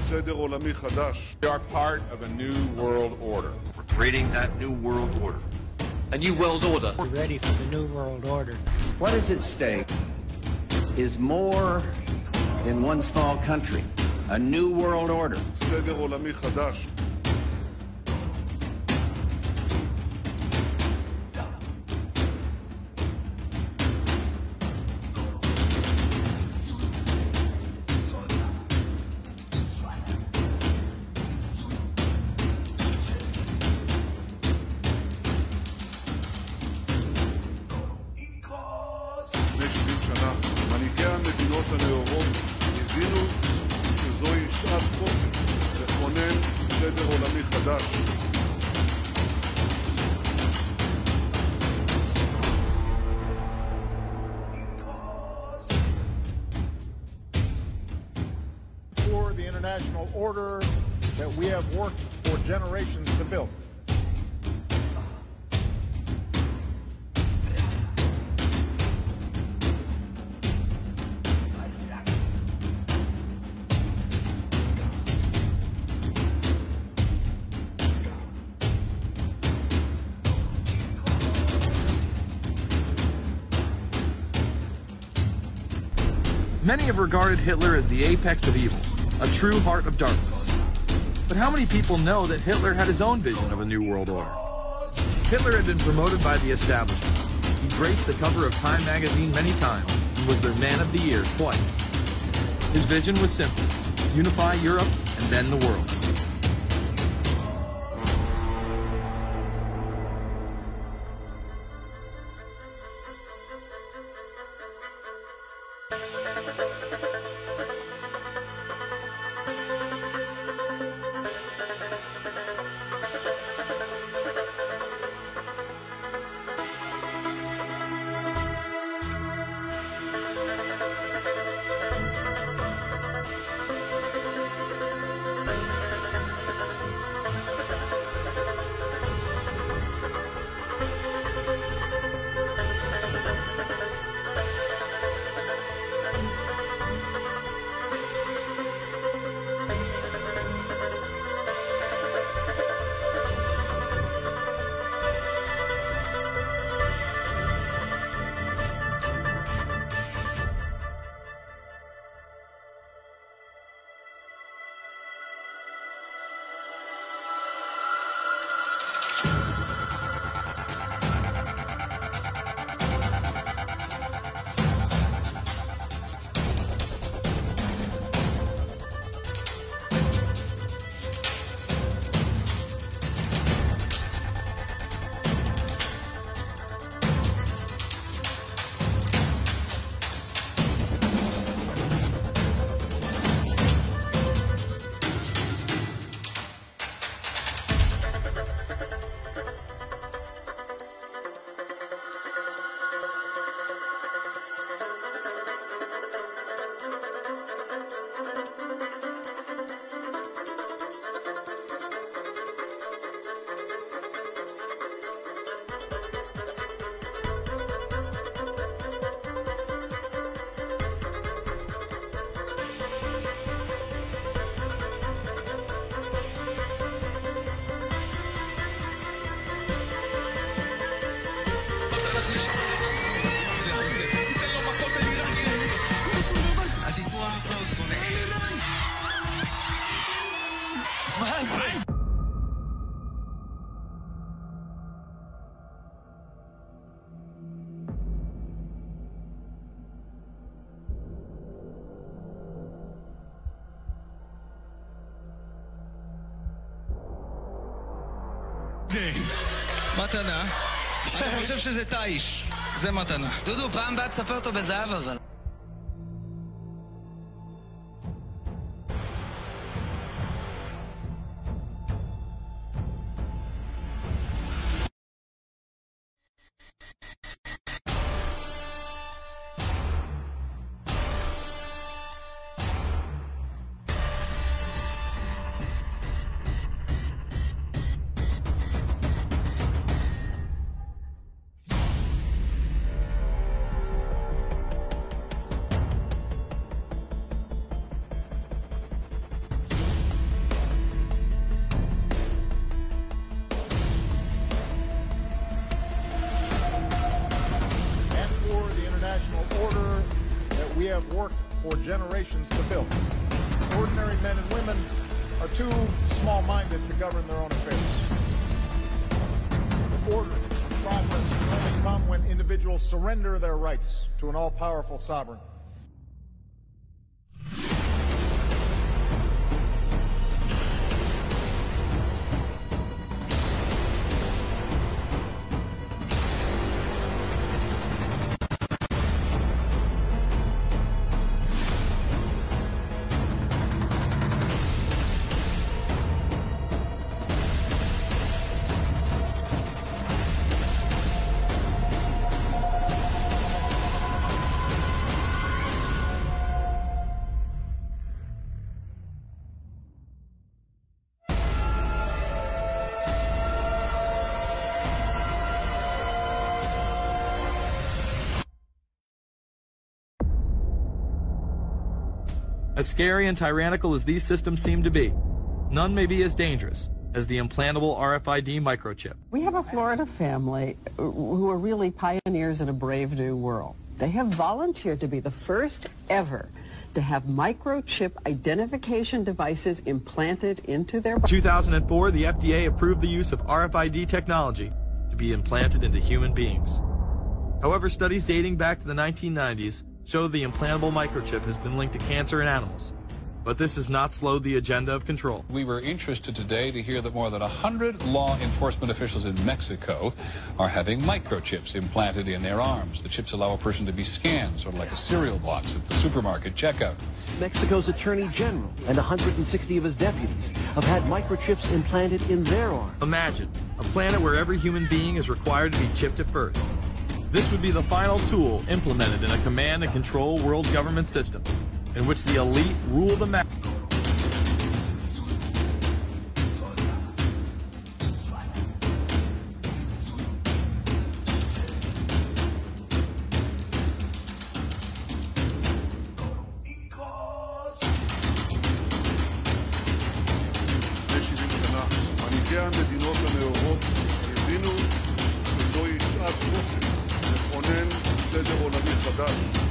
סדר עולמי חדש. We are part of a new world order. We're creating that new world order. A new world order. We're ready for the new world order. What is at stake is more than one small country. A new world order. סדר עולמי חדש. מנהיגי המדינות הנאורות הבינו שזוהי שעת כושר לכונן סדר עולמי חדש. For the international order that we have worked for generations to build. Many have regarded Hitler as the apex of evil, a true heart of darkness. But how many people know that Hitler had his own vision of a new world order? Hitler had been promoted by the establishment. He graced the cover of Time magazine many times and was their Man of the Year twice. His vision was simple: unify Europe and then the world. מתנה. אני חושב שזה תאיש. זה מתנה. דודו, פעם באת ספר אותו בזהב אבל. we have worked for generations to build. Ordinary men and women are too small-minded to govern their own affairs. The order and progress can only come when individuals surrender their rights to an all-powerful sovereign. As scary and tyrannical as these systems seem to be, none may be as dangerous as the implantable RFID microchip. We have a Florida family who are really pioneers in a brave new world. They have volunteered to be the first ever to have microchip identification devices implanted into their body. In 2004, the FDA approved the use of RFID technology to be implanted into human beings. However, studies dating back to the 1990s show the implantable microchip has been linked to cancer in animals. But this has not slowed the agenda of control. We were interested today to hear that more than 100 law enforcement officials in Mexico are having microchips implanted in their arms. The chips allow a person to be scanned, sort of like a cereal box at the supermarket checkout. Mexico's Attorney General and 160 of his deputies have had microchips implanted in their arms. Imagine a planet where every human being is required to be chipped at birth. This would be the final tool implemented in a command and control world government system in which the elite rule the map. מנהיגי המדינות הנאורות הבינו שזוהי שעת כושר לכונן סדר עולמי חדש.